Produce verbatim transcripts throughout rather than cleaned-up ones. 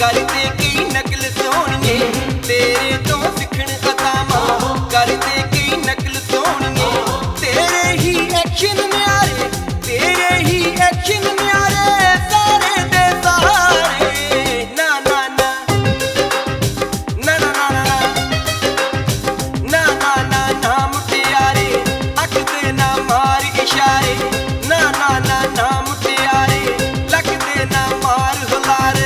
करते कई नकल सोहणिए तेरे तो सिखण अदावां करते कई नकल सोहणिए तेरे ही एक्शन न्यारे तेरे ही एक्शन न्यारे सारे दे सारे ना ना ना ना ना ना ना ना ना ना ना मुटियारे अख दे ना मार इशारे ना ना ना ना मुटियारे लक दे ना मार हुलारे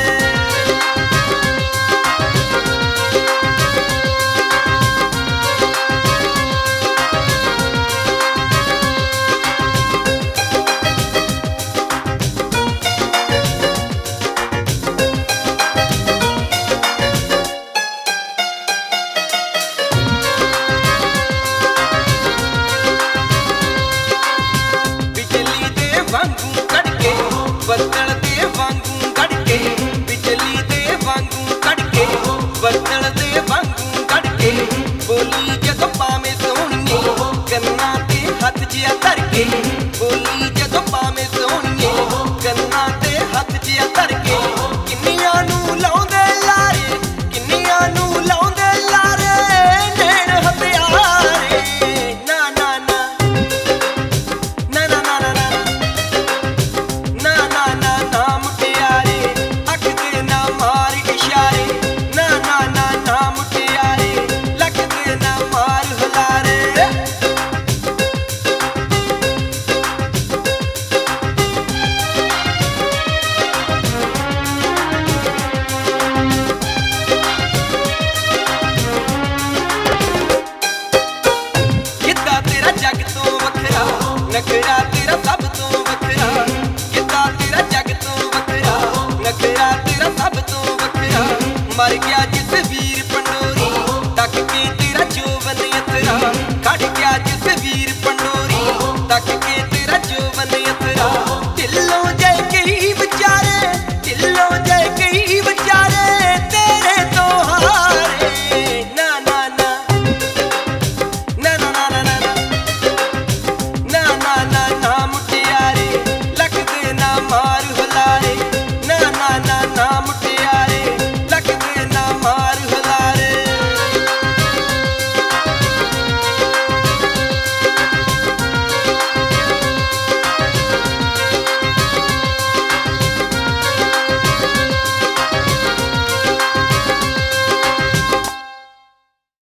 बदल दे वांगू कड़के बिजली दे वांगू कड़के बदल दे वांगू कड़के बोली जदों पावे सोहणिए कन्ना ते हथ जिया धरके बोली जदों पावे सोहणिए कन्ना ते हथ जिया धरके किन्नियां नूं लाउंदे लारे किन्नियां नूं लाउंदे लारे नैण हथियारे ना ना ना ना ना ना ना ना ना ना ना मुटियारे अख दे ना मार इशारे ना ना ना ना मुटियारे लक दे ना मार हुलारे किद्दा तेरा जग तो वखरा नखरा तेरा सब तो वखरा किद्दा तेरा जग तो वखरा नखरा तेरा सब तो वखरा मर गया जिस वीर पंडोरी तक के तेरा जोवन यतरा खड़ गया जिस वीर पंडोरी तक के